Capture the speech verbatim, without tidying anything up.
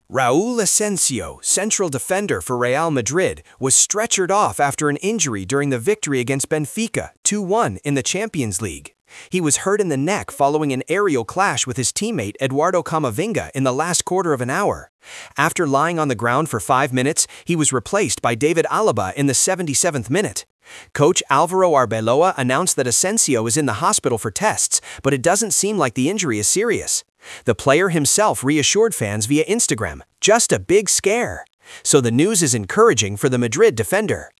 Raúl Asensio, central defender for Real Madrid, was stretchered off after an injury during the victory against Benfica, two one, in the Champions League. He was hurt in the neck following an aerial clash with his teammate Eduardo Camavinga in the last quarter of an hour. After lying on the ground for five minutes, he was replaced by David Alaba in the seventy-seventh minute. Coach Alvaro Arbeloa announced that Asensio is in the hospital for tests, but it doesn't seem like the injury is serious. The player himself reassured fans via Instagram, "Just a big scare." So the news is encouraging for the Madrid defender.